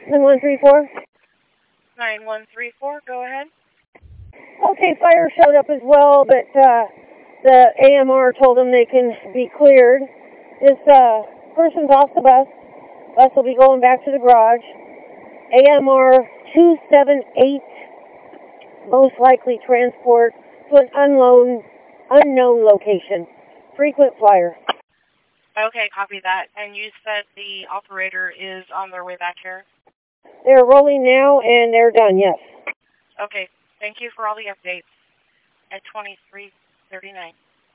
9134. 9134, go ahead. Okay, fire showed up as well, but the AMR told them they can be cleared. This person's off the bus. Bus will be going back to the garage. AMR 278, most likely transport to an unknown location. Frequent flyer. Okay, copy that. And you said the operator is on their way back here? They're rolling now, and they're done, yes. Okay, thank you for all the updates at 2339.